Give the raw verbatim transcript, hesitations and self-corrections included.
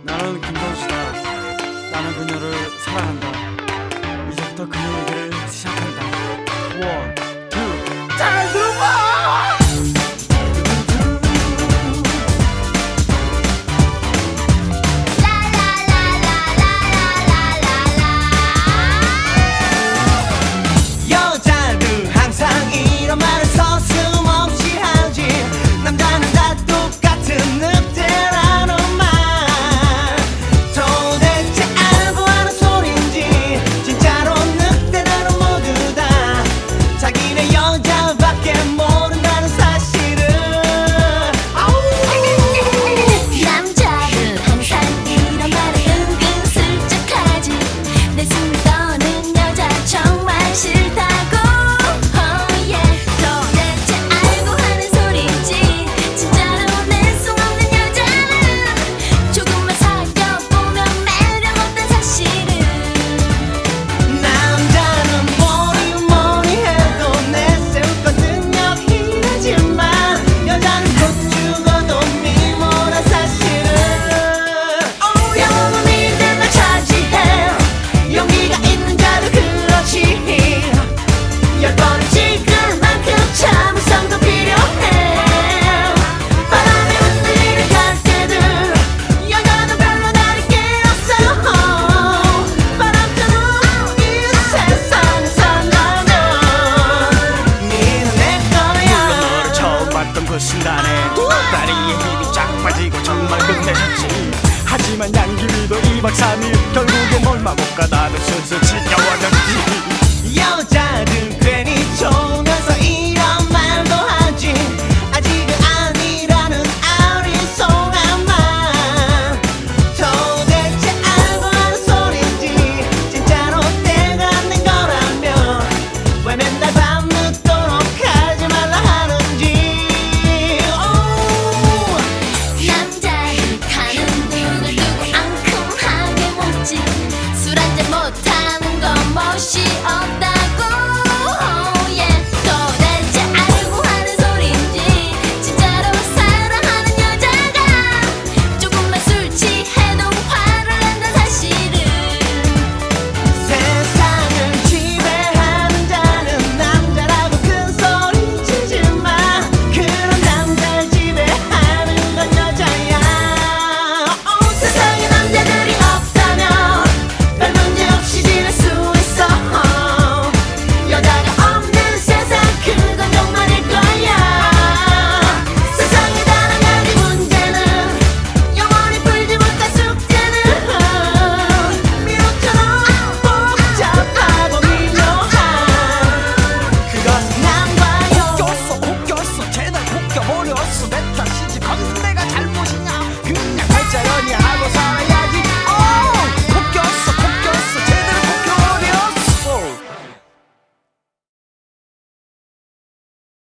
나는 김선수다. 나는 그녀를 사랑한다. 이제부터 그녀에게를 시작한다. 원, 투, 잘 들어봐! 여자들 항상 이런 말을 서슴없이 하지. 남자는 다 똑같은 늑대라는 말. 도대체 알고 하는 소린지. 진짜로 늑대들은 모두 다 자기네 여자밖에 모른다는 사실을. 남자들 항상 이런 말을 은근슬쩍 하지. 내 숨을 떠는 여자 정말 싫다고. oh yeah. 도대체 알고 하는 소리지. 진짜로 낼 수 없는 여자는 조금만 사귀어보면 매력 없단 사실을. 남자는 뭐니 뭐니 해도 내세울 건 능력이라지만 여자는 곧 죽어도 미모란 사실을. 영원히 내가 차지해. 용기가 있는 자도 그렇지. 열 번을 찍을 만큼 참을성도 필요해. 바람에 흔들리는 갈대들 여자는 별로 다를 게 없어. 바람처럼 이 세상을 산다면 니는 내 거야. 물론 너를 처음 봤던 그 순간에 다리에 힘이 쫙 빠지고 정말 끝내줬지. 하지만 양귀비도 이 박 삼 일 결국엔 얼마 못 가. 나도 슬슬 지겨워.